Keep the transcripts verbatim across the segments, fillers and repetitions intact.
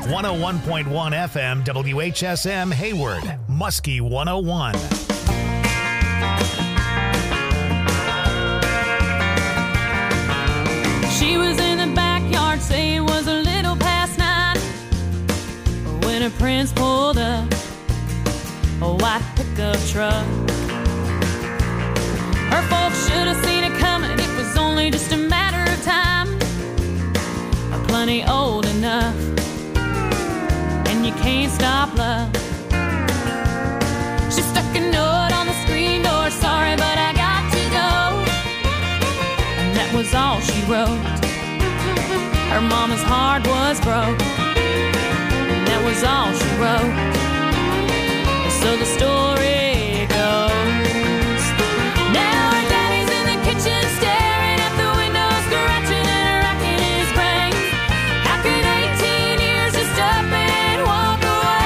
one oh one point one F M, W H S M Hayward, Muskie one oh one. She was in the backyard saying it was a little past nine when her prince pulled up a white pickup truck. Her folks should have seen it coming, it was only just a matter of time. Plenty old enough, and you can't stop love. She stuck a note on the screen door, sorry but I got to go. And that was all she wrote. Her mama's heart was broke, and that was all she wrote. So the story goes, now her daddy's in the kitchen staring at the window, scratching and racking his brain. How could eighteen years just up and walk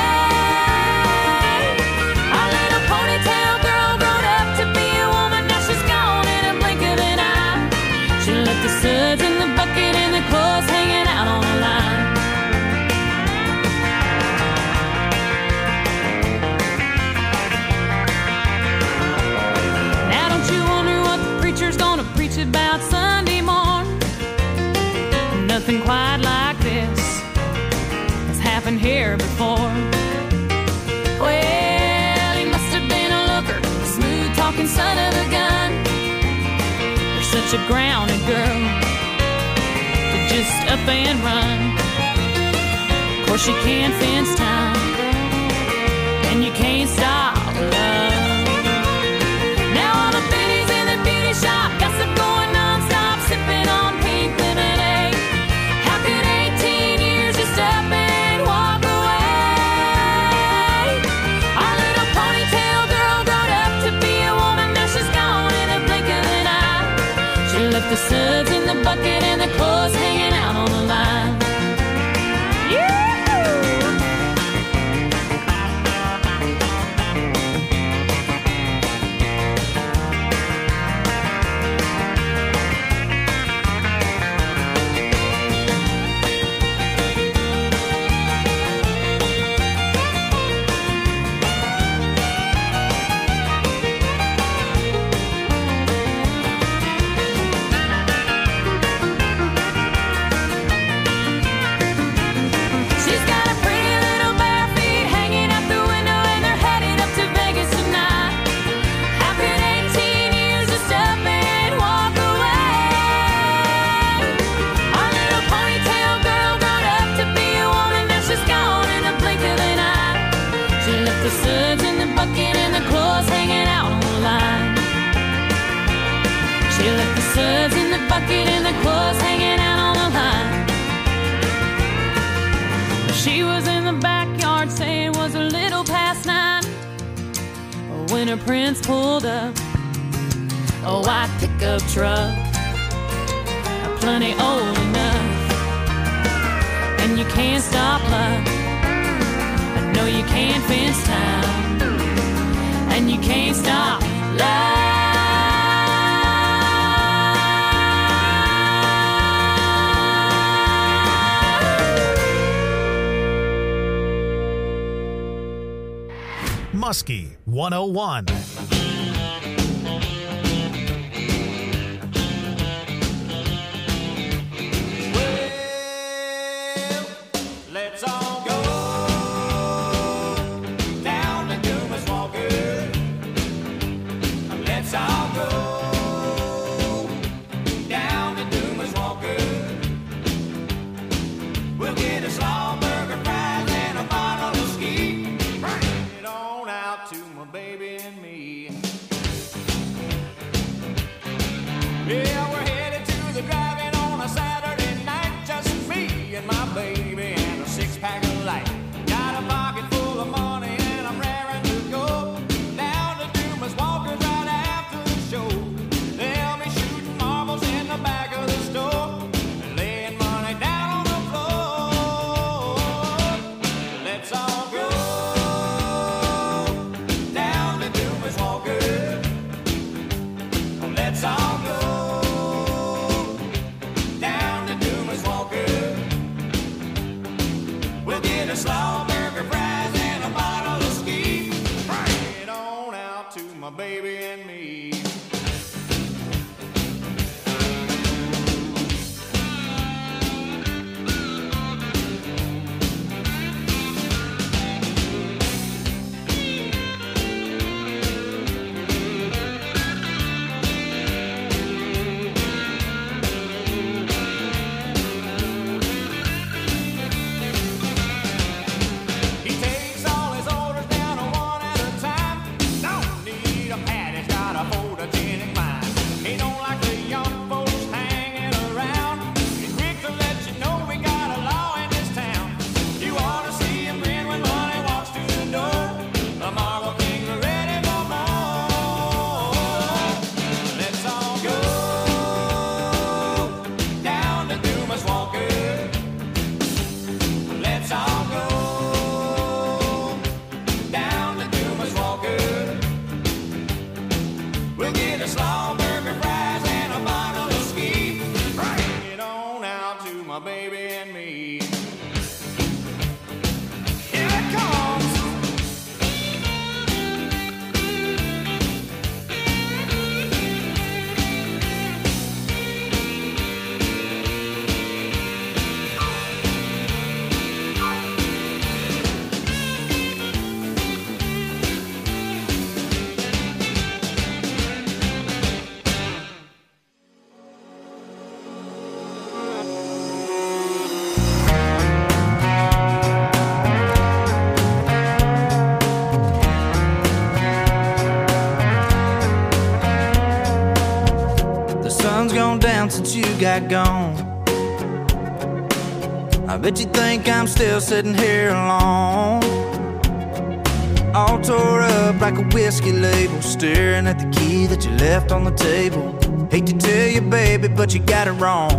away? Our little ponytail girl grown up to be a woman, now she's gone in a blink of an eye. She left the suds in the bucket and the clothes hanging out on the line. Now don't you wonder what the preacher's gonna preach about Sunday morn? Nothing quite like this has happened here before. Well, he must have been a looker, a smooth talking son of a gun. You're such a grounded girl to just up and run. Of course you can't fence time, and you can't stop love. Now all the biddies in the beauty shop, gossip going non-stop, sipping on pink lemonade. How could eighteen years just up and walk away? Our little ponytail girl grown up to be a woman, now she's gone in a blink of an eye. She left the suds in the bucket and the clothes hanging out on the line. She's got a pretty little bare feet hanging out the window, and they're headed up to Vegas tonight. How could eighteen years just up and walk away? Our little ponytail girl grown up to be a woman, now she's gone in a blink of an eye. She left the suds in the bucket and the clothes hanging out on the line. She left the suds in the bucket and the clothes hanging out on the line. She was in the backyard saying it was a little past nine when her prince pulled up a white pickup truck. Plenty old enough, and you can't stop love. But no, you can't fence time, and you can't stop love. Muskie one oh one. Let's all go down to Dumas Walker. Let's all go down to Dumas Walker. We'll get a slaw burger, fries, and a bottle of ski. Bring it on out to my baby and me. baby and me. Since you got gone, I bet you think I'm still sitting here alone, all tore up like a whiskey label, staring at the key that you left on the table. Hate to tell you, baby, but you got it wrong.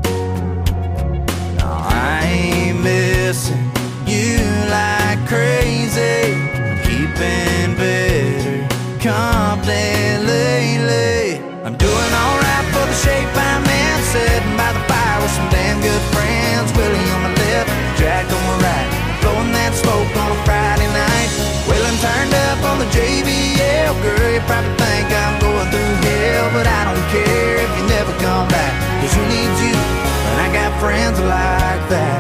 No, I ain't missing you like crazy, keeping better company lately. I'm doing alright for the shape I'm in, sitting by the fire with some damn good friends. Willie on my left, Jack on my right, blowing that smoke on a Friday night. Waylon turned up on the J B L. Girl, you probably think I'm going through hell, but I don't care if you never come back, cause who needs you when I got friends like that?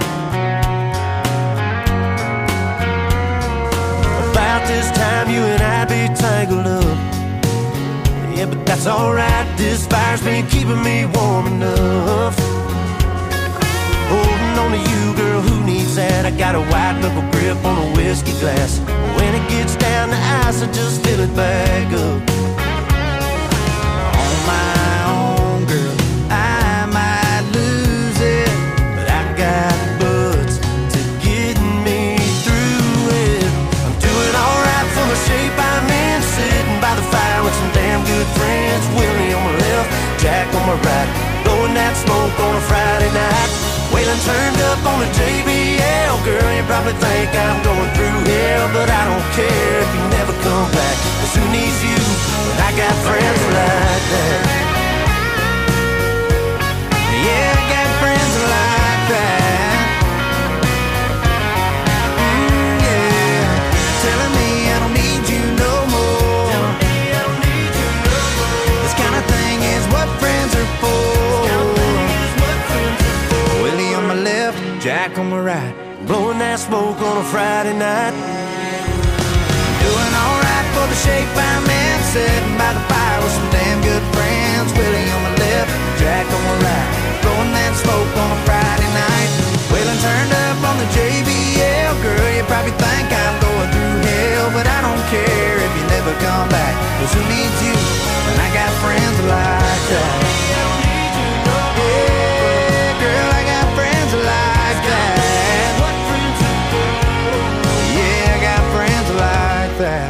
About this time you and I'd be tangled up, yeah, but that's alright, this fire's been keeping me warm enough. Holding on to you, girl, who needs that? I got a white knuckle grip on a whiskey glass. When it gets down to ice, I just fill it back up. On my own, girl, I might lose it, but I got buds to get me through it. I'm doing alright for the shape I'm in, sitting by the fire with some damn good friends. Willie on my left, Jack on my right, blowing that smoke on a Friday night. Waylon turned up on the J B L. Girl, you probably think I'm going through hell, but I don't care if you never come back, cause who needs you when I got friends like that? Yeah, I got friends like that. Mm, yeah, telling me I don't need you no more. This kind of thing is what friends are for. Willie on my left, Jack on my right, blowing that smoke on a Friday night. Doing alright for the shape I'm in, sitting by the fire with some damn good friends. Willie on my left, Jack on my right, blowing that smoke on a Friday night. Waylon turned up on the J B L. Girl, you probably think I'm going through hell, but I don't care if you never come back, cause who needs you when I got friends like that? Yeah, girl, I got friends like that. Yeah, I got friends like that.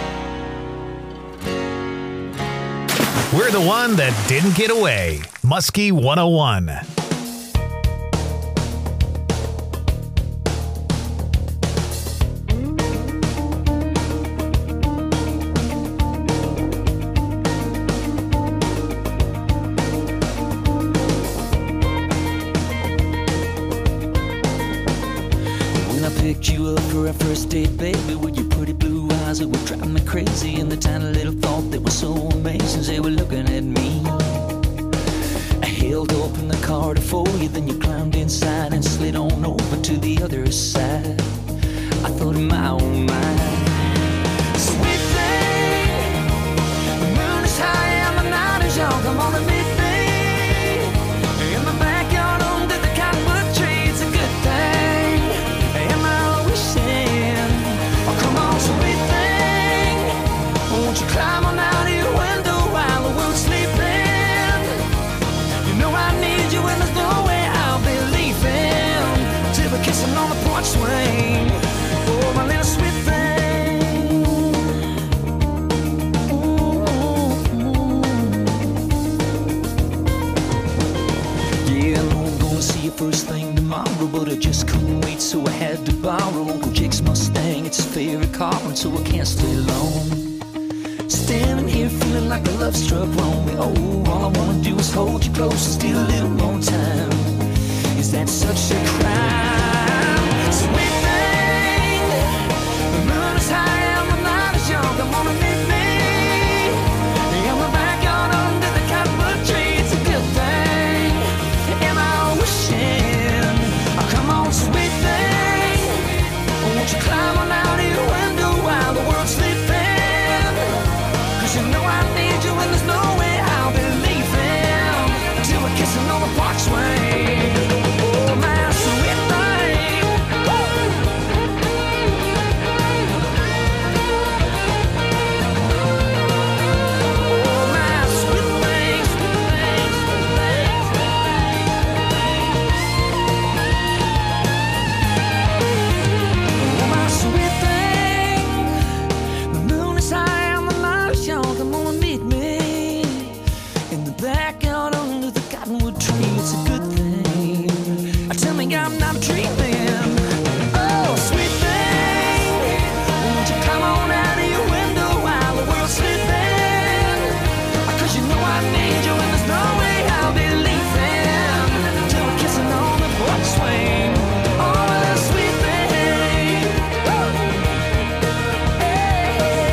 We're the one that didn't get away. Muskie one oh one. When I picked you up for our first date, baby, would you pretty blue eyes that were driving me crazy, and the tiny little thought that was so amazing, they were looking at me. I held open the car to for you, then you climbed inside and slid on over to the other side. I thought in my own mind, sweet thing, the moon is high and the night is young. Come on and meet me in the backyard under the cottonwood tree. It's a good thing. Am I wishing? Oh, come on, sweet thing, won't you climb on out of your window while the world's sleeping? You know I need you and there's no way I'll be leaving till we're kissing on the porch swing. Oh, my little sweet thing. Ooh. Yeah, I know I'm gonna see you first thing tomorrow, but I just couldn't wait, so I had to borrow Uncle Jake's Mustang. It's his favorite car, and so I can't stay long. Standing here feeling like a love struck wrong. Oh, all I wanna do is hold you close and steal a little more time. Is that such a crime? Sweet thing, the moon is high and the night is young. Come on and meet me in the backyard under the cottonwood tree. It's a good thing. Am I wishing? Oh, come on, sweet thing, won't you climb on out of your window while the world's sleeping? 'Cause you know I need you and there's no way I'll be leaving till we're kissing on the porch swing. Oh, my sweet thing. Oh, my sweet thing, sweet thing, sweet thing, oh, my sweet thing. The moon is high and the night is young. Come on and meet me in the backyard under the cottonwood tree. It's a good thing. Tell me I'm not dreaming. Oh, sweet thing, won't you come on out of your window while the world's sleeping? 'Cause you know I need you and there's no way I'll be leaving till we're kissing on the porch swing. Oh, that sweet thing. Woo. Hey,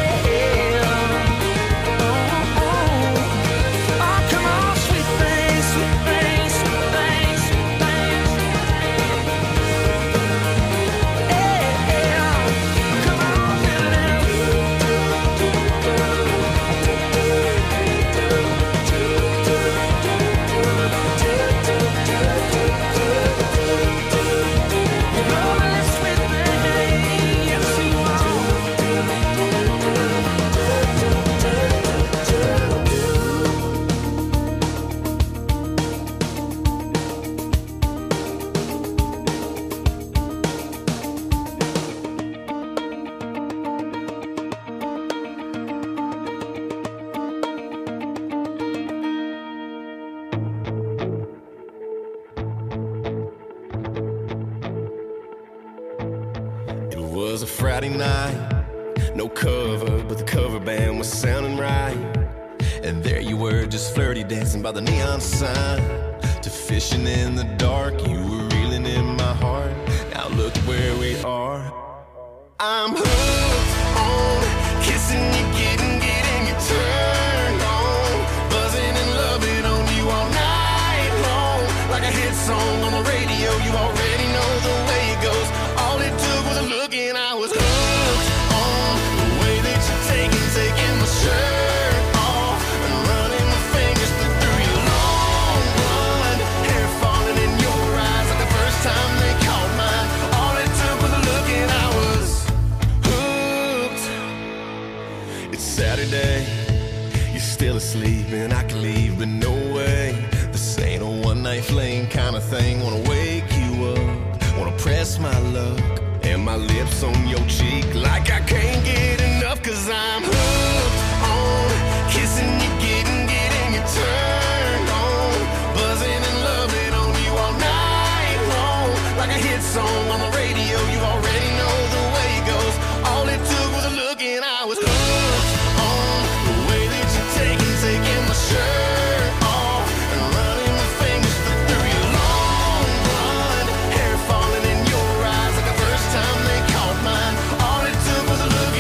oh, oh. Oh, come on, sweet thing, sweet thing, sweet thing, sweet thing. It was a Friday night, no cover, but the cover band was sounding right. And there you were, just flirty dancing by the neon sign. To fishing in the dark, you were reeling in my heart. Now look where we are. I'm hooked on kissing you, getting, getting you turned on, buzzing and loving on you all night long. Like a hit song on the radio, you already know the way it goes. All it took was a look and I was hooked on the way that you're taking, taking my shirt off and running my fingers through your long blonde hair, falling in your eyes like the first time they caught mine. All it took was a look and I was hooked. It's Saturday, you're still asleep and I can leave, but no way. This ain't a one night fling kind of thing. Wanna wake you up, wanna press my luck and my lips on your cheek like I can't get enough. 'Cause I'm hooked on kissing you, getting, getting you turned on, buzzing and loving on you all night long. Like a hit song on the radio, you already know the way it goes. All it took was a look and I was hooked on the way that you're taking, taking my shirt off and running my fingers through your long blonde hair, falling in your eyes like the first time they caught mine. All it took was a look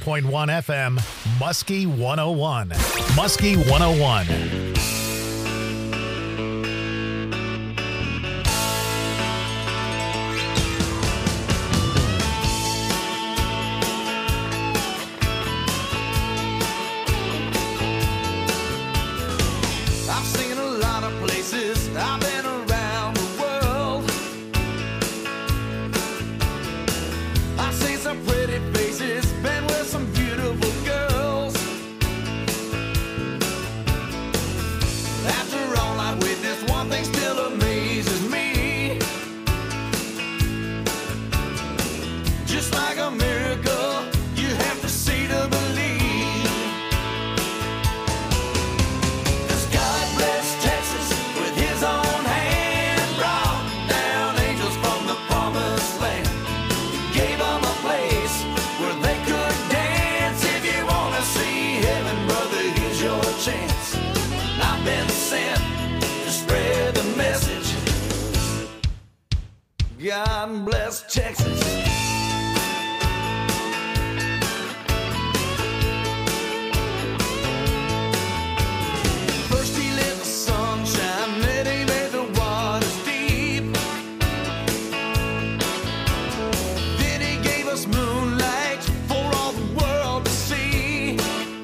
point one F M, Muskie one oh one. Muskie one oh one. I've seen a lot of places, I've been around the world. I've seen some pretty faces, been with some beautiful girls. After all I've witnessed, one thing still amazes me. Just like a miracle, you have to see to believe. I've been sent to spread the message. God bless Texas. First he let the sun shine, then he made the waters deep. Then he gave us moonlight for all the world to see.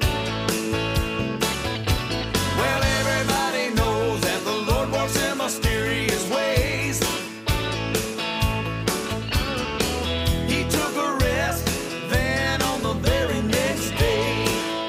Mysterious ways. He took a rest, then on the very next day.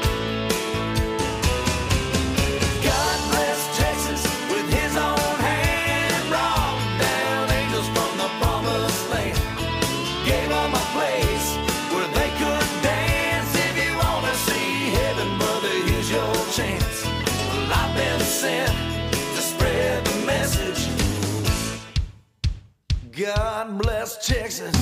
God bless Texas with his own hand, brought down angels from the promised land. Gave them a place where they could dance. If you want to see heaven, brother, here's your chance. Well, I've been sent to spread the message. God bless Texas.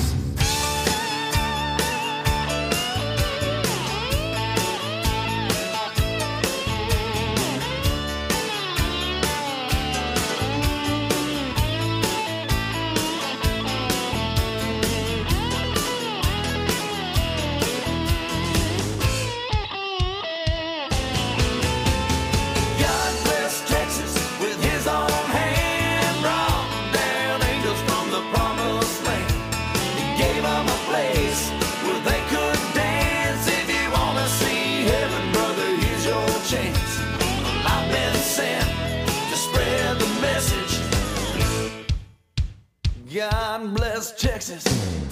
God bless Texas.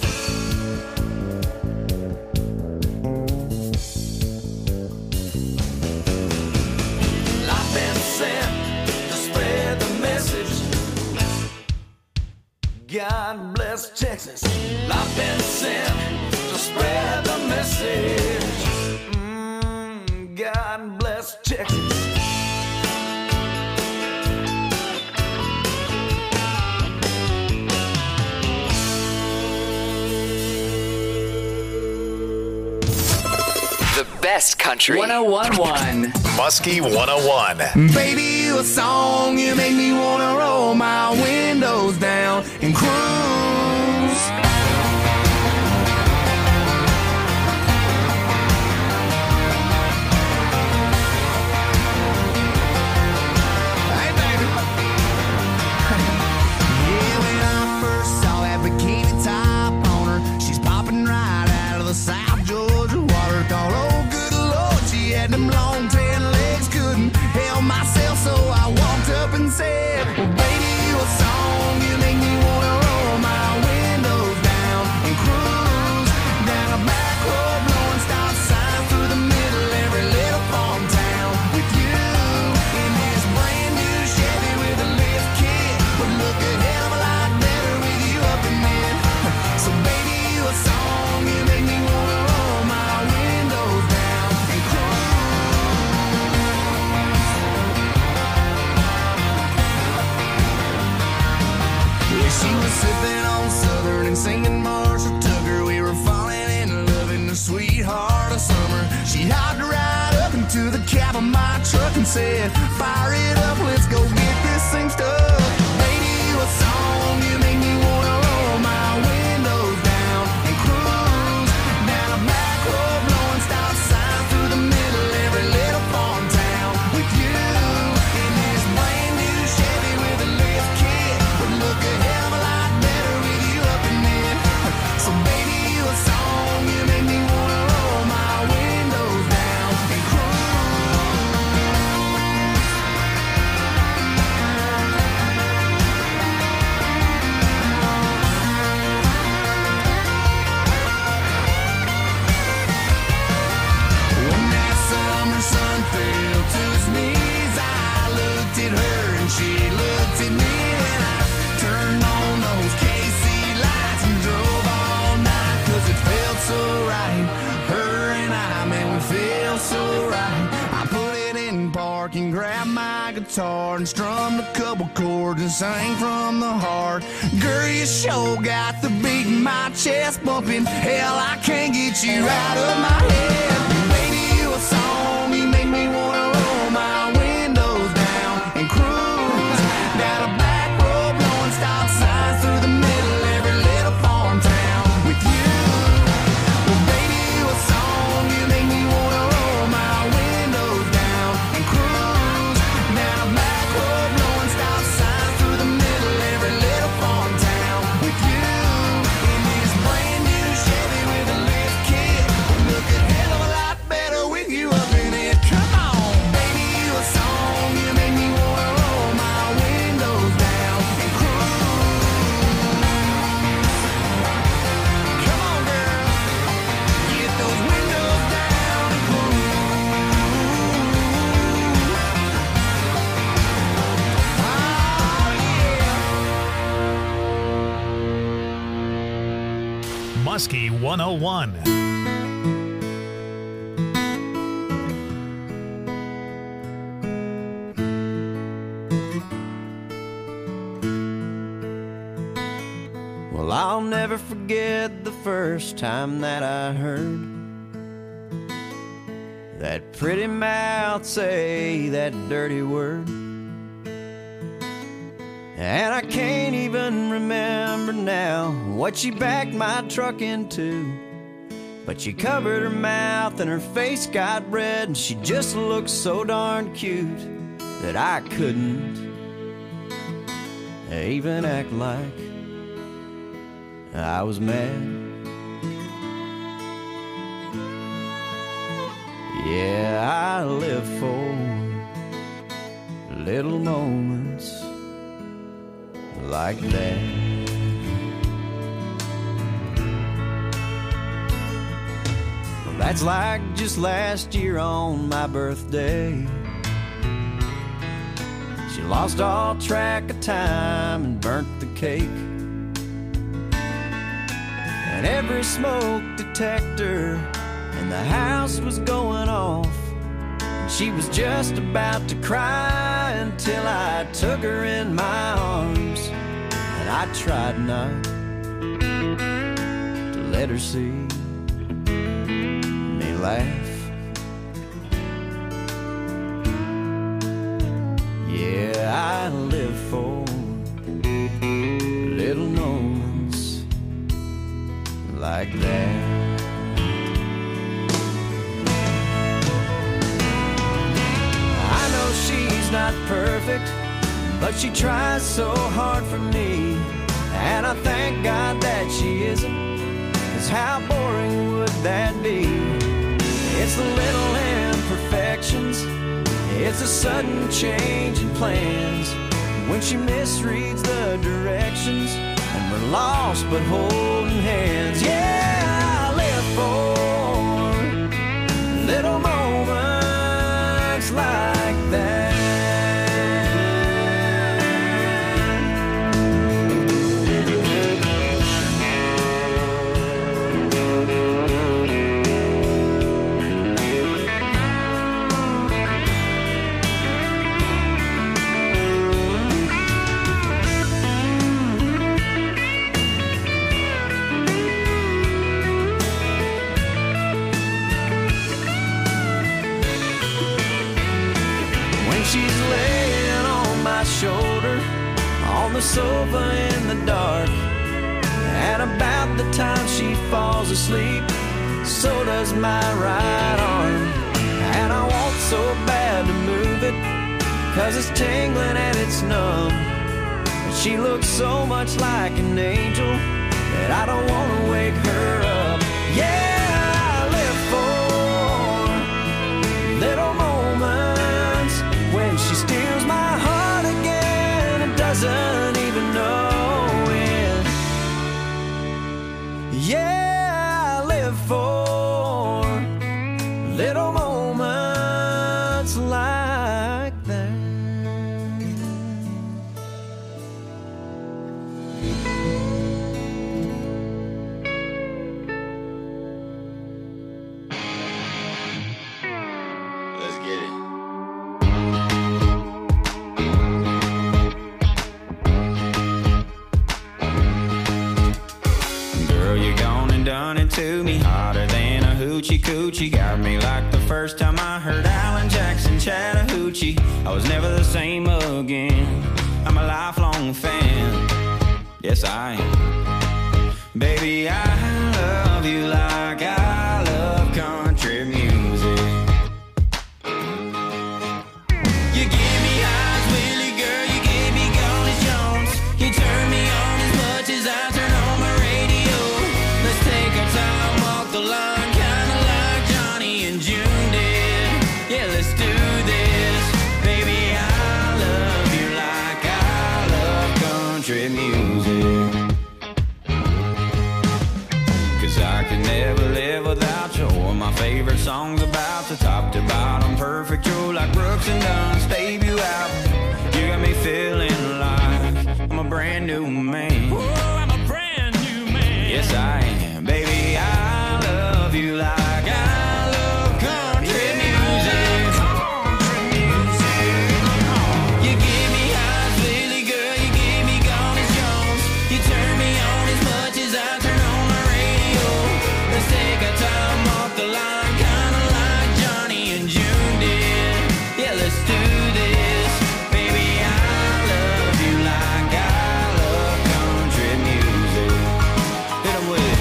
I've been sent to spread the message. God bless Texas. I've been sent to spread the message. Mm, God bless Texas. The best country. one oh one point one. Muskie one oh one. Baby, you a song, you make me wanna roll my windows down and cruise. Hey, baby. Yeah, when I first saw that bikini top on her, she's popping right out of the South Georgia water. Thought, oh, good Lord, she had them long tan legs, couldn't help myself, so I walked up and said, well, baby, you a song, you make me wanna roll my windows down and cruise down a back road, blowing stop signs through the middle every little farm town with you in this brand new Chevy with a lift kit. Would look a hell of a lot better with you up in it. So baby, you a song, you make me wanna roll my windows down and cruise. Yeah, she was sipping on Southern and singing Marshall Tucker. We were falling in love in the sweetheart of summer. She hopped right up into the cab of my truck and said, fire it up, let's go get this thing stuck. Baby, you a song, you make me wanna roll my windows down and cruise down a back road, blowing stop my guitar and strummed a couple chords and sang from the heart. Girl, you sure got the beat in my chest bumping. Hell, I can't get you out of my head. Baby, you a song, you make me wanna roll my windows down and cruise down a back road, blowing stop signs through the middle of every little farm town with you. Well, baby, you a song, you make me wanna roll my windows down and cruise down a back road, blowing stop signs through the middle of every little farm town with you. In this brand new Chevy with a lift kit, look a hell of a lot better with you up in it. Come on, baby, you a song, you make me wanna roll my windows down and cruise. Come on, girl, get those windows down and cruise. Oh, yeah. Muskie one oh one. Well, I'll never forget the first time that I heard that pretty mouth say that dirty word. And I can't even remember now what she backed my truck into, but she covered her mouth and her face got red, and she just looked so darn cute that I couldn't even act like I was mad. Yeah, I live for little moments like that. Well, that's like just last year on my birthday. She lost all track of time and burnt the cake. And every smoke detector in the house was going off, and she was just about to cry until I took her in my arms, and I tried not to let her see me laugh. Yeah, I live for little moments like that. I know she's not perfect, but she tries so hard for me, and I thank God that she isn't, 'cause how boring would that be? It's the little imperfections, it's a sudden change in plans, when she misreads the directions and we're lost but holding hands. Yeah, I live for little moments like that. She's laying on my shoulder on the sofa in the dark, and about the time she falls asleep, so does my right arm. And I want so bad to move it, 'cause it's tingling and it's numb, and she looks so much like an angel that I don't want to wake her up. Yeah, I live for little moments when she steals my heart again and doesn't even know it. Yeah, I live for little moments like that. Let's get it. first time I heard Alan Jackson Chattahoochee, I was never the same again. I'm a lifelong fan. Yes, I am. Baby, I love you like I love country music. You give me eyes, Willie, girl, you gave me Golly Jones. You turn me on as much as I turn on my radio. Let's take our time, walk the line, kinda like Johnny and June did. Yeah, let's do this. Baby, I love you like I love country music. Cause I could never live without you, or my favorite songs about the top to bottom, perfect, you're like Brooks and Dunn's debut album. You got me feeling like I'm a brand new man. Oh, I'm a brand new man. Yes, I am. Baby, I love you like I love country music. Country music. You give me eyes, Willie, girl, you gave me Golly Jones. You turn me on as much as I turn on my radio. Let's take our time off the line, kinda like Johnny and June did. Yeah, let's do this. Baby, I love you like I love country music. Hit 'em with it.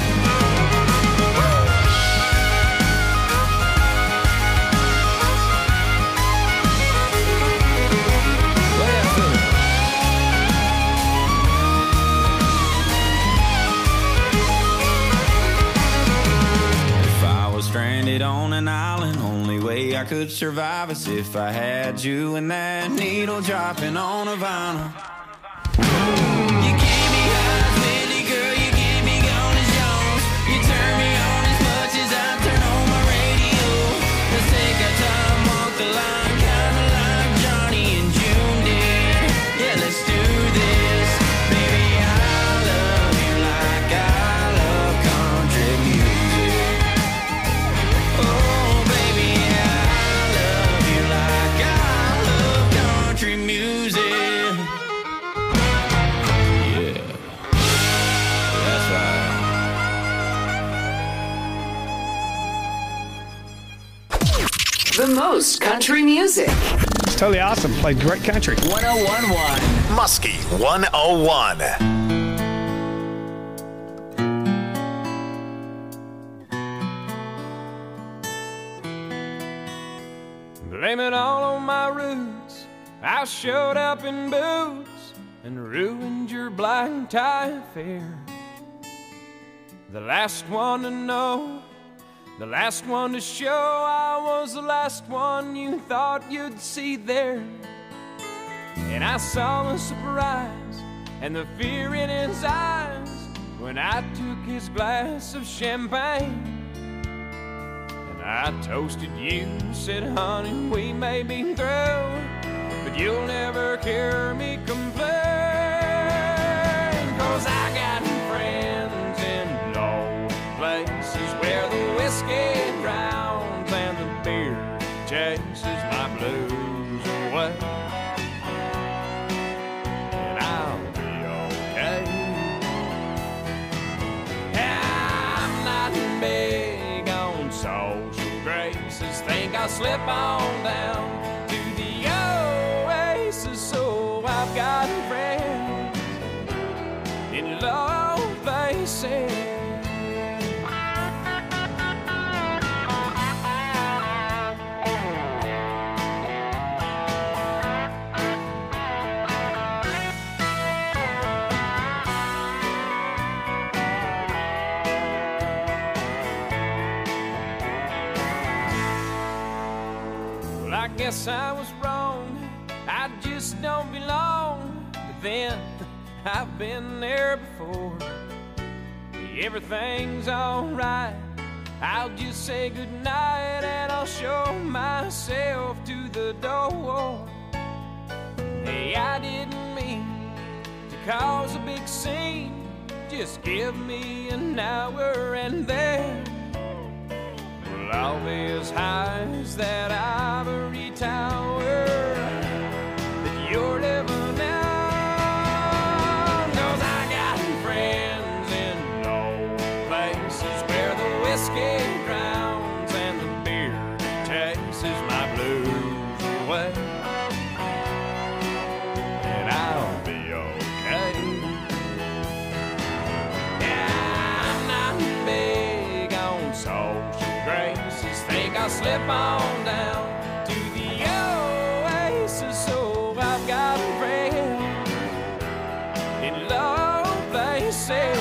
Play that for me. If I was stranded on an island, only way I could survive is if I had you and that needle dropping on a vinyl. You gave me eyes, Willie, girl, you gave me Golly Jones. You turn me on as much as I turn on my radio. Let's take our time, walk the line, kinda like Johnny and June did. Yeah, let's do this. Baby, I love you like I love country music. Oh, baby, I love you like I love country music. Yeah, that's right. The most country music. It's totally awesome. Played great country. one oh one point one. Muskie one oh one. Blame it all on my roots. I showed up in boots and ruined your black tie affair. The last one to know, the last one to show, I was the last one you thought you'd see there. And I saw the surprise and the fear in his eyes when I took his glass of champagne. I toasted you, said, honey, we may be through, but you'll never hear me complain. Cause I got friends in low places where the whiskey drowns and the beer chases my blues away. And I'll be okay. I'm not big on social graces. Think I'll slip on down to the oasis. So I've got friends in low places. I guess I was wrong, I just don't belong. But then, I've been there before. Everything's alright, I'll just say goodnight and I'll show myself to the door. Hey, I didn't mean to cause a big scene. Just give me an hour and then I'll be as high as that ivory tower that you're living on. Cause I got friends in low places where the whiskey drowns and the beer tastes I'll slip on down to the oasis. So I've got a friend in low places.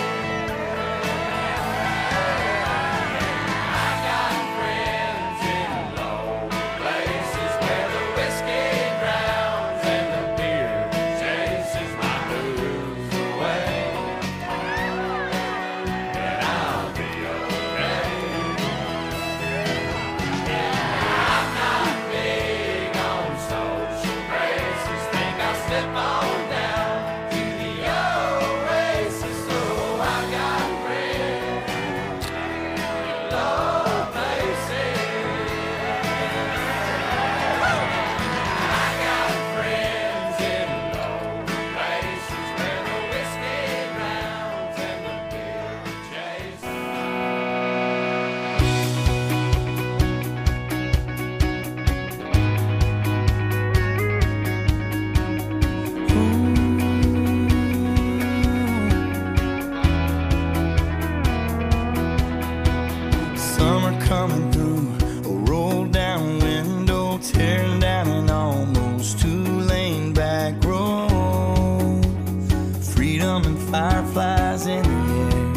Fireflies in the air.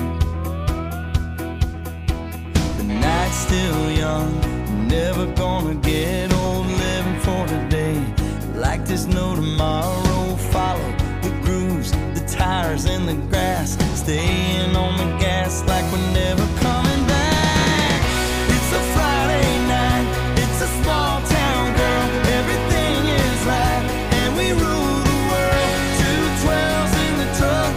The night's still young, never gonna get old. Living for today, like there's no tomorrow. Follow the grooves, the tires and the grass. Staying on the gas like we're never coming back. It's a Friday night, it's a small town, girl. Everything is right, and we rule the world. Two twelves in the truck.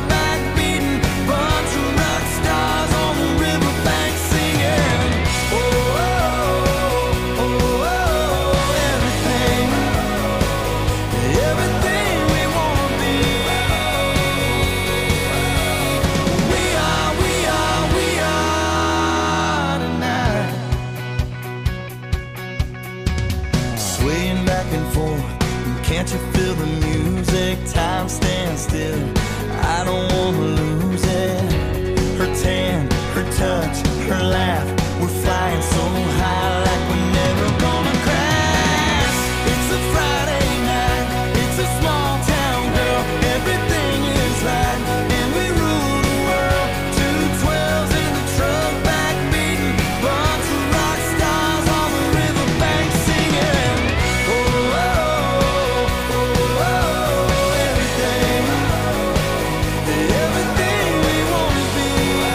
Can't you feel the music? Time stands still. I don't wanna lose it. Her tan, her touch, her laugh. We're flying so high like we're never gonna crash. It's a Friday night, it's a small town, girl. Everything is right, and we rule the world. Two twelves in the truck, back beating. Bunch of rock stars on the riverbank singing. Oh, oh, oh, oh, everything, everything we wanna be.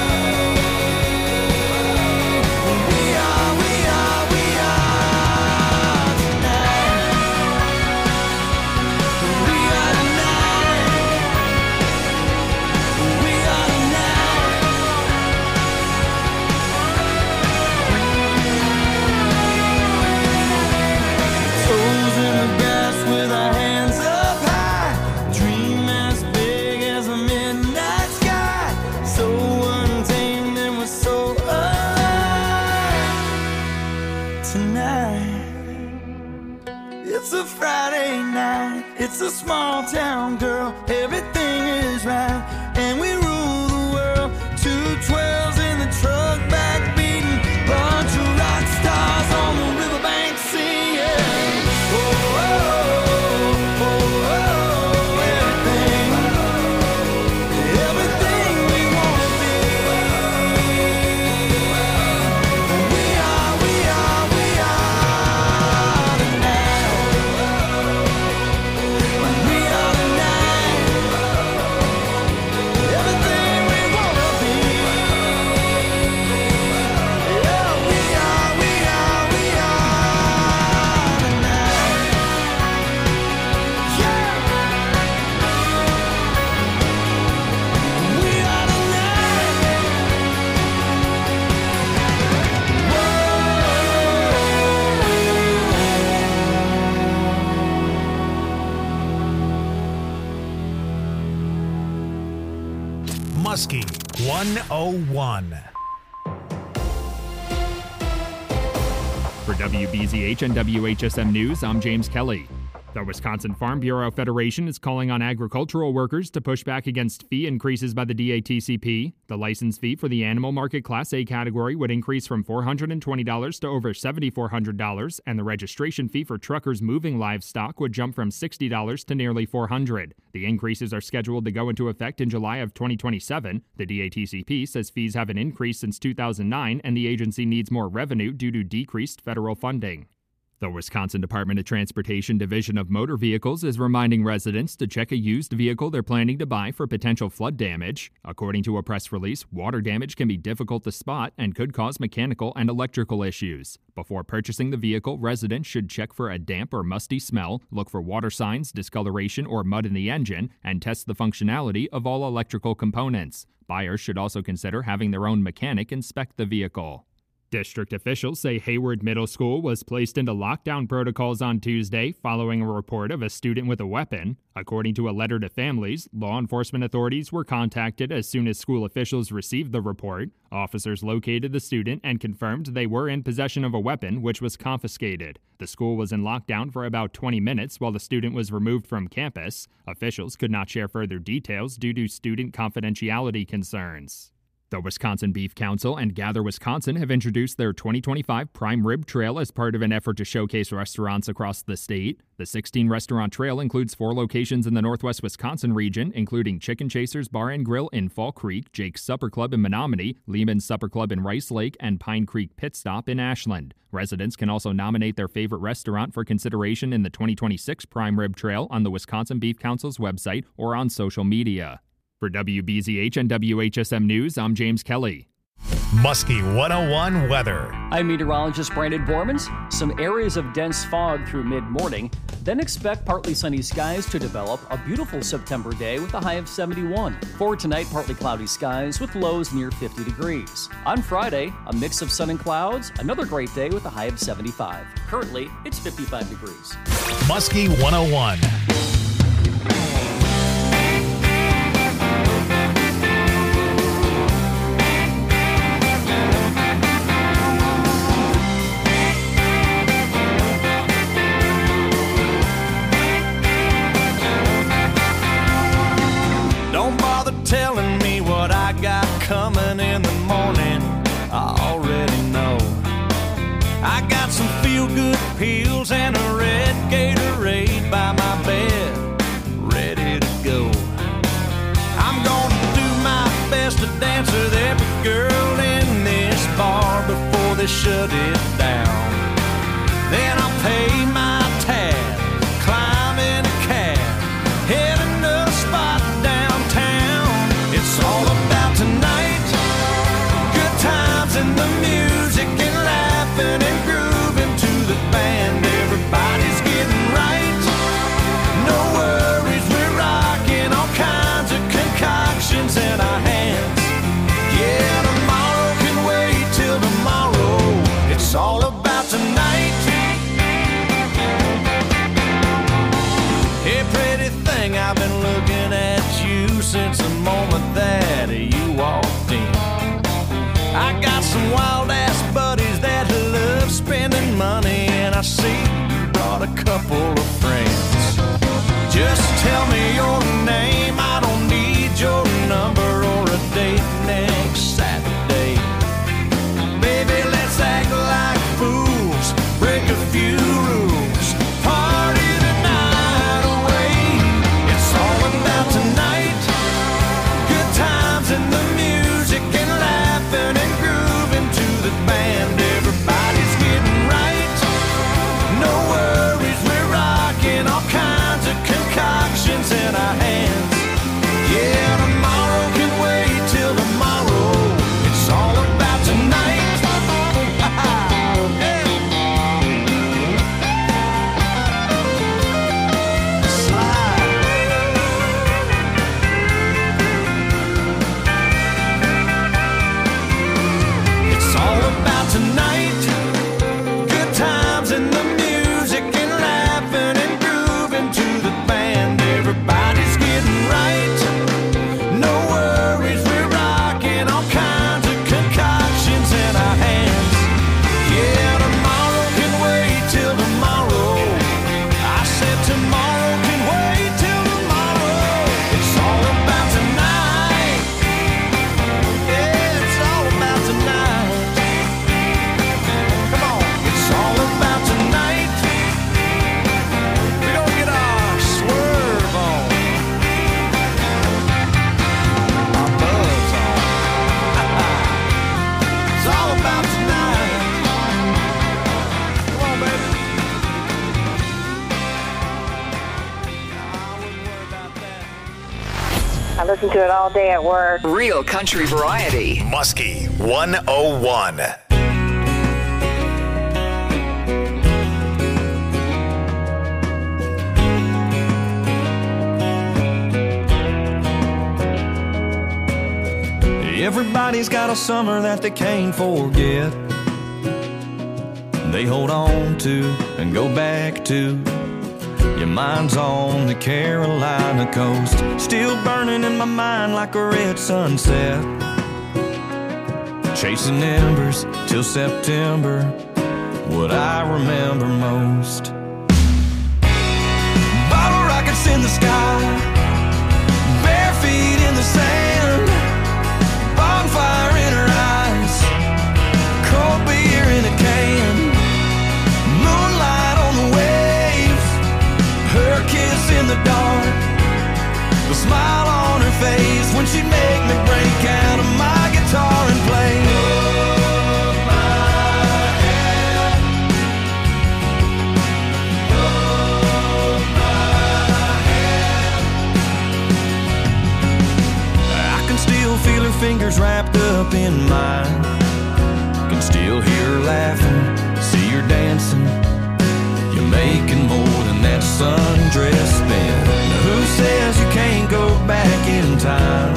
We are, we are, we are tonight. We are tonight. We are tonight. Toes in the grass with our hands up high. Dream as big as a midnight sky. So untamed and we're so alive tonight. It's a Friday night, it's a small town, girl. Everything is right, and we rule the world. Two twelves in the truck, back beating. Bunch of rock stars on the riverbank singing. Oh, oh, oh, oh, oh, everything, everything we wanna be. We are, we are, we are tonight. We are tonight. Everything we wanna be. Yeah, we are, we are, we are tonight. Yeah. We are Muskie one oh one. For W B Z H and W H S M News, I'm James Kelly. The Wisconsin Farm Bureau Federation is calling on agricultural workers to push back against fee increases by the D A T C P. The license fee for the animal market Class A category would increase from four hundred twenty dollars to over seven thousand four hundred dollars, and the registration fee for truckers moving livestock would jump from sixty dollars to nearly four hundred dollars. The increases are scheduled to go into effect in July of twenty twenty-seven. The D A T C P says fees haven't increased since two thousand nine, and the agency needs more revenue due to decreased federal funding. The Wisconsin Department of Transportation Division of Motor Vehicles is reminding residents to check a used vehicle they're planning to buy for potential flood damage. According to a press release, water damage can be difficult to spot and could cause mechanical and electrical issues. Before purchasing the vehicle, residents should check for a damp or musty smell, look for water signs, discoloration, or mud in the engine, and test the functionality of all electrical components. Buyers should also consider having their own mechanic inspect the vehicle. District officials say Hayward Middle School was placed into lockdown protocols on Tuesday following a report of a student with a weapon. According to a letter to families, law enforcement authorities were contacted as soon as school officials received the report. Officers located the student and confirmed they were in possession of a weapon, which was confiscated. The school was in lockdown for about twenty minutes while the student was removed from campus. Officials could not share further details due to student confidentiality concerns. The Wisconsin Beef Council and Gather Wisconsin have introduced their twenty twenty-five Prime Rib Trail as part of an effort to showcase restaurants across the state. The sixteen-restaurant trail includes four locations in the northwest Wisconsin region, including Chicken Chasers Bar and Grill in Fall Creek, Jake's Supper Club in Menominee, Lehman's Supper Club in Rice Lake, and Pine Creek Pit Stop in Ashland. Residents can also nominate their favorite restaurant for consideration in the twenty twenty-six Prime Rib Trail on the Wisconsin Beef Council's website or on social media. For W B Z H and W H S M News, I'm James Kelly. Muskie one oh one weather. I'm meteorologist Brandon Bormans. Some areas of dense fog through mid-morning. Then expect partly sunny skies to develop. A beautiful September day with a high of seventy-one. For tonight, partly cloudy skies with lows near fifty degrees. On Friday, a mix of sun and clouds. Another great day with a high of seventy-five. Currently, it's fifty-five degrees. Muskie one oh one. Telling me what I got coming in the morning, I already know. I got some feel-good pills and a red Gatorade by my bed, ready to go. I'm gonna do my best to dance with every girl in this bar before they shut it down. Then I'll pay my tab, climb in a cab, heading to a spot downtown. It's all about tonight, good times and the music and laughing and grooving to the band. Everybody's getting right, no worries, we're rocking all kinds of concoctions in our hands. Yeah, tomorrow can wait till tomorrow, it's all about tonight. Hey pretty thing, I've been looking at you since the moment that you walked in. I got some wild ass buddies that love spending money, and I see you brought a couple of friends. Just tell me your name, I don't need your number or a date next Saturday. Baby, let's act like fools, break a few rules, party the night away. It's all about tonight, good times and the music and laughing and grooving to the band. Everybody's getting right, no worries, we're rocking all kinds I listen to it all day at work. Real country variety. Muskie one oh one. Everybody's got a summer that they can't forget. They hold on to and go back to. Your mind's on the Carolina coast, still burning in my mind like a red sunset. Chasing embers till September, what I remember most. Bottle rockets in the sky, bare feet in the sand, bonfire in her eyes, cold beer in a can, moonlight on the waves, her kiss in the dark, the smile on her face when she'd make me break out of my guitar and play. Hold my hand, hold my hand. I can still feel her fingers wrapped up in mine, can still hear her laughing, see her dancing. You're making more than that sundress spin. Now who says you can't go back in time?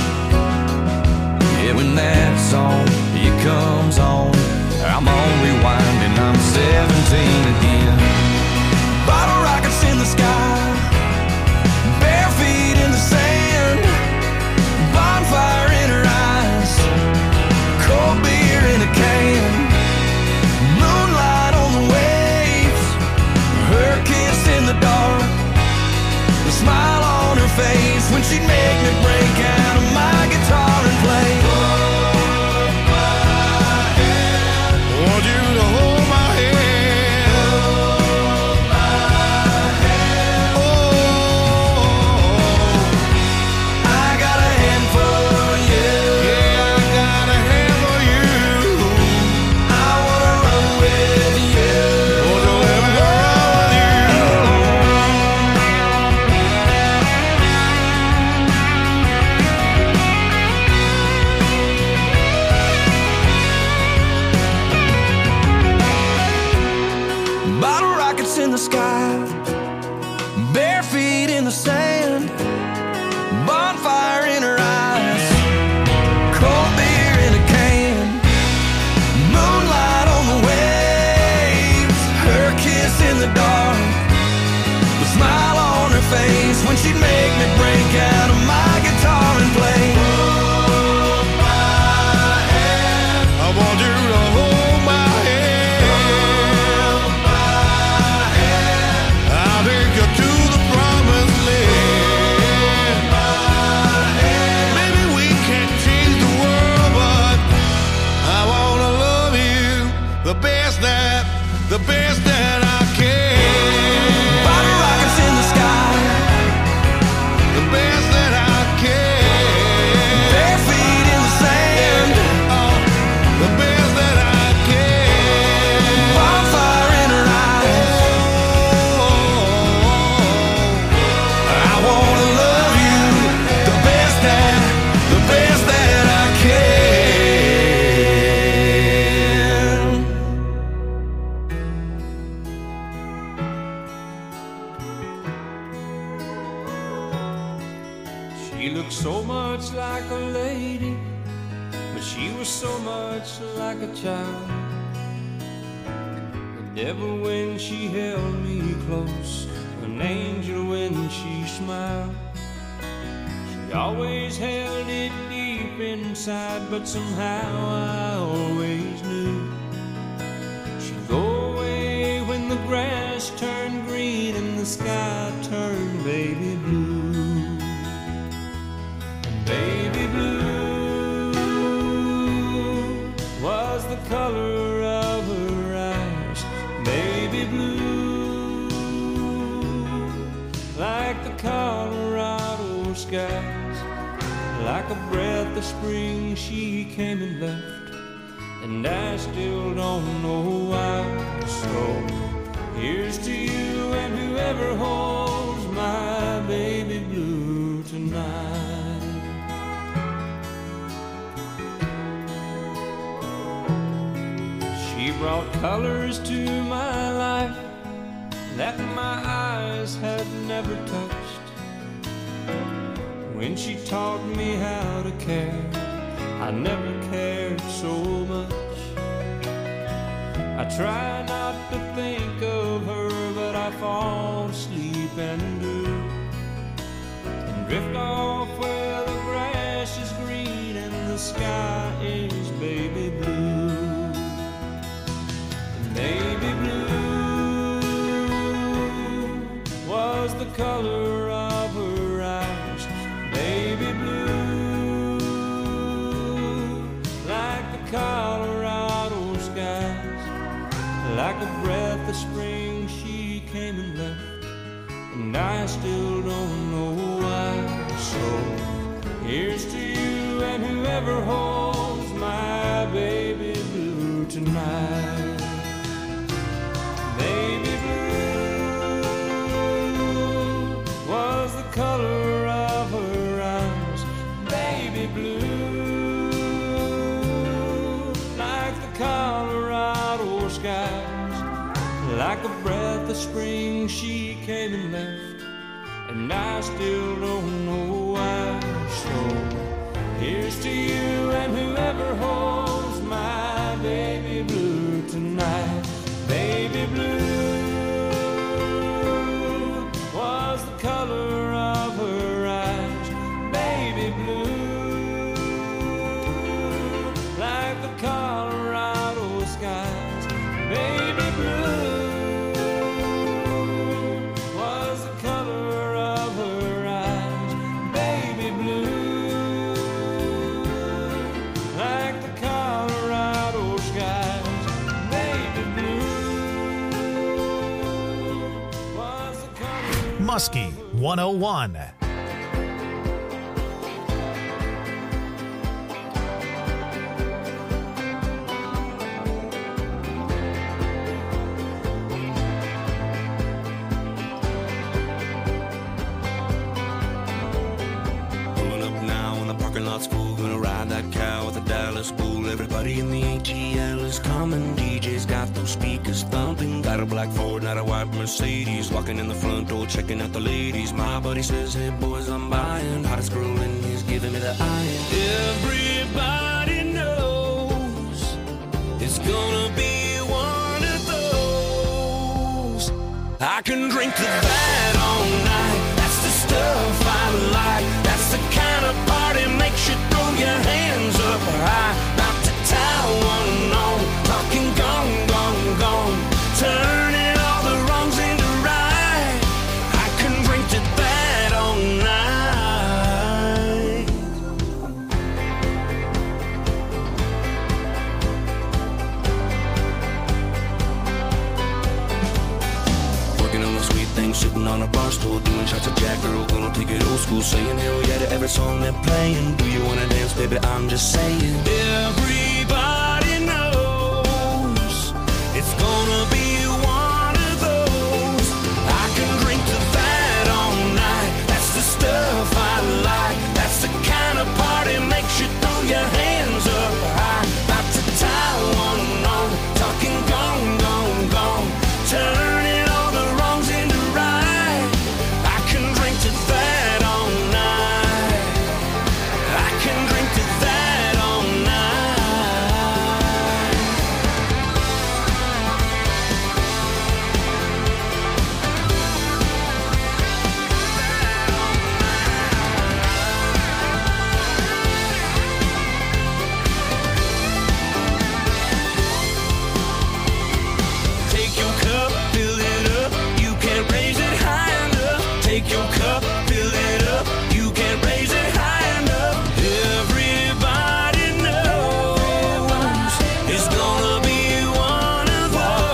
Yeah, when that song, it comes on, I'm on rewind and I'm seventeen again. Bottle rockets in the sky, bare feet in the sand, bonfire in her eyes, cold beer in a can, moonlight on the waves, her kiss in the dark, the smile on her face when she'd make me break out of my guitar and play. Hold my hand, want you to hold my hand, hold my hand. Oh, I got a hand for you. Yeah, I got a hand for you. I wanna run with you. Want to let me run with you. Bottle rockets in the sky, bare feet in the sand, bonfire in her eyes, cold beer in a can, moonlight on the waves, her kiss in the dark, the smile on her face when she'd make me break out of my guitar and play. Hold my hand, I want you to hold my hand, hold my hand. I'll take you to the promised land. Hold my hand. Maybe we can't change the world, but I wanna love you the best that, the best that I can. Bottle rockets in the sky, the best that I can. Bare feet in the sand, oh, the best that I can. Bonfire in her eyes, oh, I wanna love you the best that, the best that I can. She looked so much like a lady, but she was so much like a child. The devil when she held me close, an angel when she smiled. She always held it deep inside, but somehow I always knew she'd go away when the grass turned green and the sky turned baby blue. Baby blue was the color of her eyes. Baby blue, like the Colorado skies. Like a breath of spring she came and left, and I still don't know why. So here's to you and whoever holds my baby blue tonight. brought colors to my life that my eyes had never touched. When she taught me how to care, I never cared so much. I try not to think of her, but I fall asleep and do, and drift off where the grass is green and the sky is baby blue. And baby blue was the color of her eyes. Baby blue, like the Colorado skies. Like a breath of spring she came and left, and I still don't know why. So here's to you and whoever holds my baby blue tonight. Baby blue was the color of her eyes. Baby blue, like the Colorado skies. Like a breath of spring she came and left, and I still don't know why. So here's to you and whoever holds my baby blue tonight. Baby blue was the color of her eyes. Baby blue, like the Colorado skies. Baby blue was the color of her eyes. Baby blue, like the Colorado skies. Baby blue was the color. Muskie one oh one. Full, gonna ride that cow with a Dallas bull. Everybody in the A T L is coming. D J's got those speakers thumping. Got a black Ford, not a white Mercedes. Walking in the front door, checking out the ladies. My buddy says, hey boys, I'm buying. Hottest girl in he's giving me the iron. Everybody knows it's gonna be one of those. I can drink to that all night. That's the stuff I like. That's the kind of party makes you throw your hands up high. About to tie one on, talking gone, gone, gone, turning all the wrongs into right. I can drink to that all night. Working on the sweet thing, sitting on a bar stool, doing shots of Jack, girl, gonna take it old school, saying hell yeah to every song they're playing. Do you wanna dance, baby? I'm just saying. Everybody knows it's gonna be one of those. I can drink to that all night. That's the stuff I like. That's the kind of party makes you throw your hands up high. About to tie one on, talking gone, gone, gone, turning all the wrongs into right. I can drink to that all night. I can drink to that all night. Take your cup, fill it up. You can't raise it high enough. Take your cup, fill it up. You can't raise it high enough. Everybody knows it's gonna be one of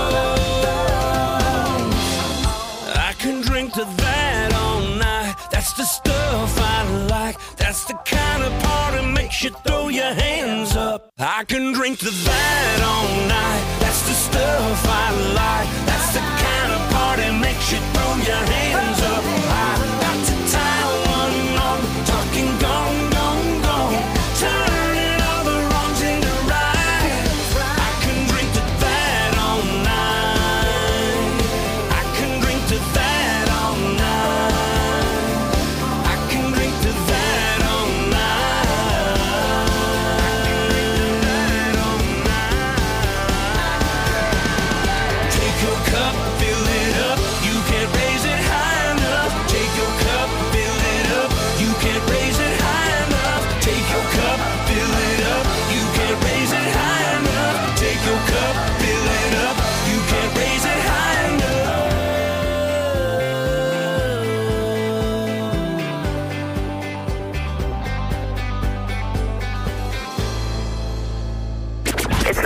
those. I can drink to that all night. That's the stuff I like. That's the kind of party makes you throw your hands up. I can drink to that all night. That's the stuff I like. That's the kind of party makes you throw your hands up. I got to tie one on, talking gone, gone, gone, turning all the wrongs into right. I can drink to that all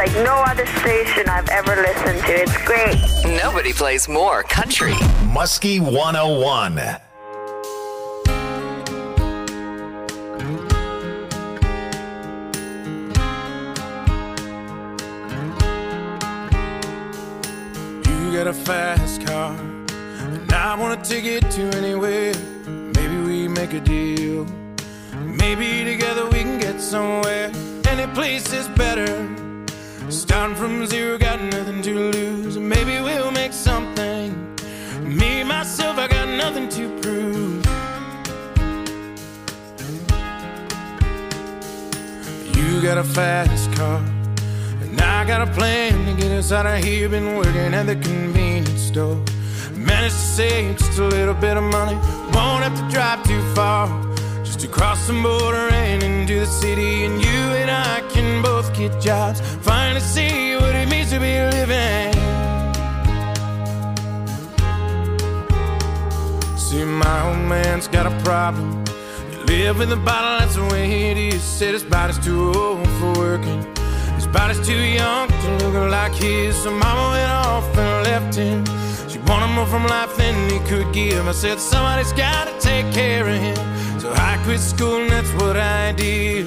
like no other station I've ever listened to. It's great. Nobody plays more country. Muskie one oh one. You got a fast car, and I want to take it to anywhere. Maybe we make a deal. Maybe together we can get somewhere. Any place is better. Starting from zero, got nothing to lose. Maybe we'll make something. Me, myself, I got nothing to prove. You got a fast car, and I got a plan to get us out of here. Been working at the convenience store. Managed to save just a little bit of money. Won't have to drive too far, just to cross the border and into the city. And you and I can both get jobs, finally see what it means to be living. See, my old man's got a problem. He live in the bottle, that's the way it is. Said his body's too old for working, his body's too young to look like his. So mama went off and left him. She wanted more from life than he could give. I said somebody's gotta take care of him. So I quit school and that's what I did.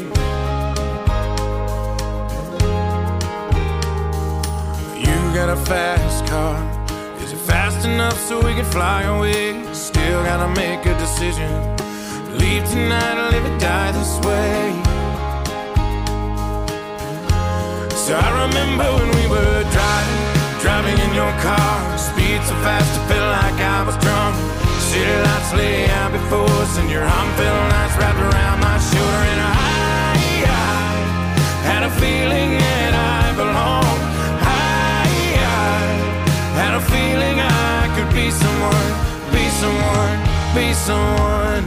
You got a fast car. Is it fast enough so we can fly away? Still gotta make a decision. Leave tonight or live or die this way. So I remember when we were driving, driving in your car. Speed so fast I felt like I was drunk. City lights lay out before us, and your arm felt nice wrapped around my shoulder. And I, I had a feeling that I belonged. I, I had a feeling I could be someone, be someone, be someone.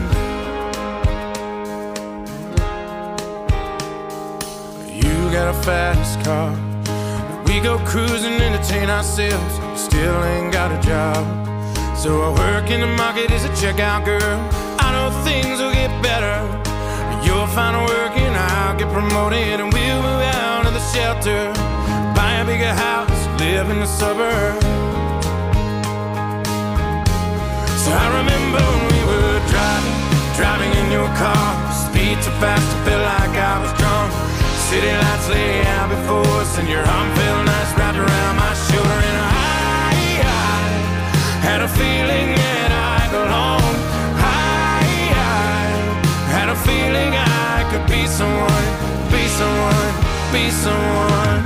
You got a fast car. We go cruising, entertain ourselves. Still ain't got a job. So I work in the market as a checkout girl. I know things will get better. You'll find work and I'll get promoted, and we'll move out of the shelter, buy a bigger house, live in the suburbs. So I remember when we were driving, driving in your car. Speed so fast I felt like I was drunk. City lights lay out before us, and your arm felt nice wrapped around my shoulder. And I, I had a feeling that I belonged. I, I had a feeling I could be someone, be someone, be someone.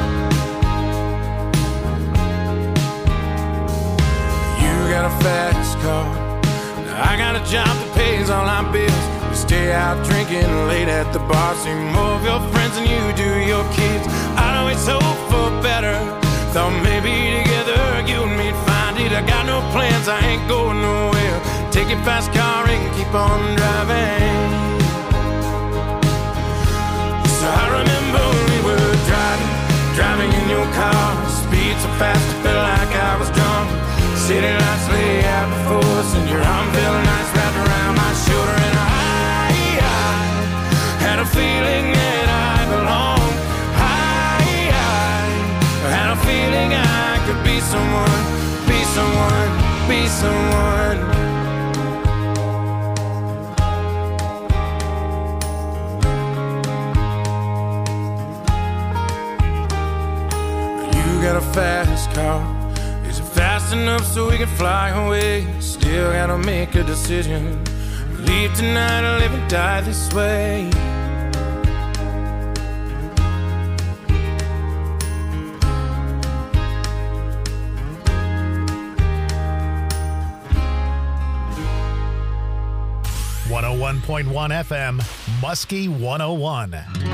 You got a fast car. Now I got a job that pays all our bills. Stay out drinking late at the bar. See more of your friends than you do your kids. I'd always hope for better. Thought maybe together you and me'd find it. I got no plans, I ain't going nowhere. Take your fast car and keep on driving. So I remember when we were driving, driving in your car. Speed so fast I felt like I was drunk. City lights lay out before us, and your arm felt nice wrapped around my shoulder. And I had a feeling that I belonged. I, I had a feeling I could be someone, be someone, be someone. You got a fast car. Is it fast enough so we can fly away? Still gotta make a decision. Leave tonight or live and die this way. one oh one point one F M, Muskie one oh one.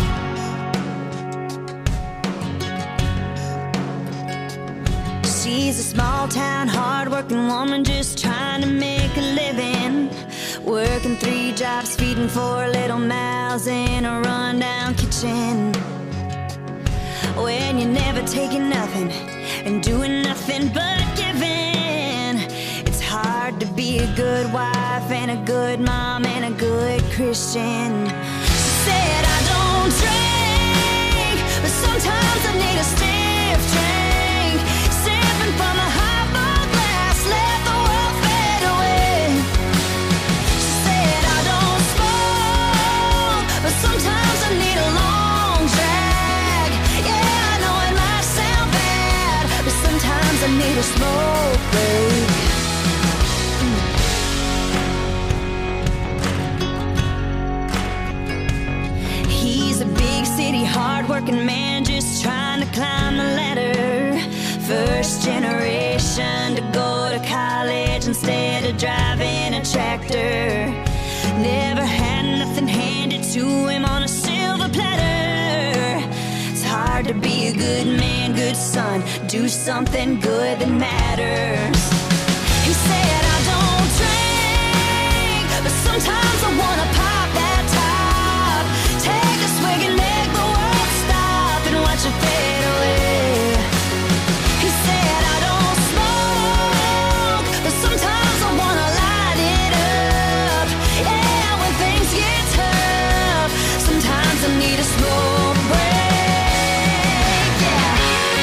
She's a small town, hard-working woman just trying to make a living. Working three jobs, feeding four little mouths in a rundown kitchen. When you're never taking nothing and doing nothing but giving, it's hard to be a good wife and a good mom and a good Christian. She said, I don't drink, but sometimes I need a stiff drink. Sipping from a highball glass, let the world fade away. She said I don't smoke, but sometimes I need a long drag. Yeah, I know it might sound bad, but sometimes I need a smoke break. He's a big city, hard-working man just trying to climb the ladder. First generation to go to college instead of driving a tractor. Never had nothing handed to him on a silver platter. It's hard to be a good man, good son, do something good that matters. He said I don't drink, but sometimes I wanna pop that top. Take a swig and make the world stop and watch it fade away. He said I don't smoke, but sometimes I wanna light it up. Yeah, when things get tough, sometimes I need a smoke break. Yeah.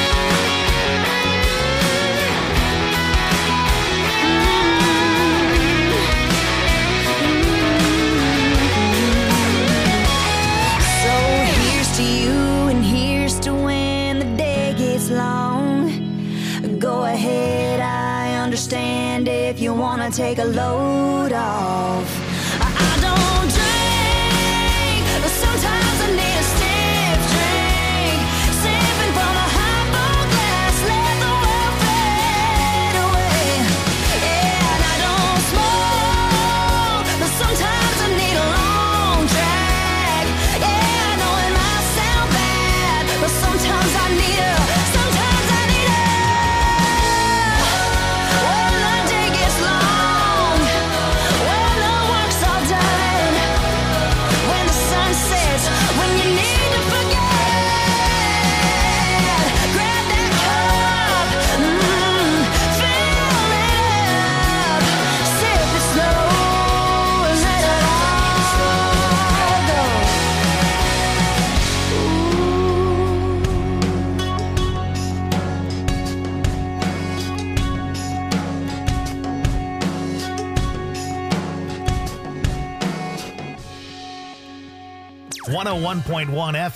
So here's to you and here's to when the day gets long. Go ahead, I understand if you wanna take a load off. I, I don't drink, but sometimes I need a stiff drink. Sipping from a highball glass, let the world fade away. Yeah, and I don't smoke, but sometimes I need a long drag. Yeah, I know it might sound bad, but sometimes I need a, sometimes I need a. When the day gets long, when the work's all done, when the sun sets, when you need to forget, grab that cup, mm, fill it up, sip it slow, and let it all go. one oh one point one F